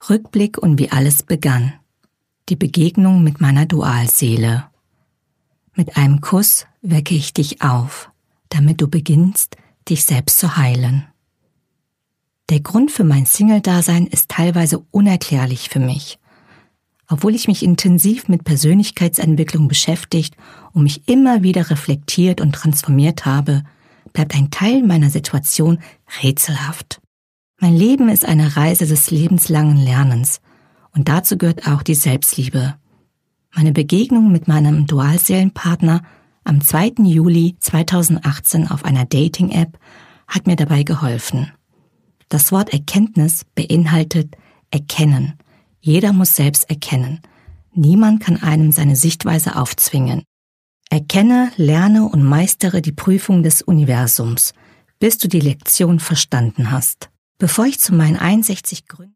Rückblick und wie alles begann. Die Begegnung mit meiner Dualseele. Mit einem Kuss wecke ich dich auf, damit du beginnst, dich selbst zu heilen. Der Grund für mein Single-Dasein ist teilweise unerklärlich für mich. Obwohl ich mich intensiv mit Persönlichkeitsentwicklung beschäftigt und mich immer wieder reflektiert und transformiert habe, bleibt ein Teil meiner Situation rätselhaft. Mein Leben ist eine Reise des lebenslangen Lernens und dazu gehört auch die Selbstliebe. Meine Begegnung mit meinem Dualseelenpartner am 2. Juli 2018 auf einer Dating-App hat mir dabei geholfen. Das Wort Erkenntnis beinhaltet Erkennen. Jeder muss selbst erkennen. Niemand kann einem seine Sichtweise aufzwingen. Erkenne, lerne und meistere die Prüfung des Universums, bis du die Lektion verstanden hast. Bevor ich zu meinen 61 Gründen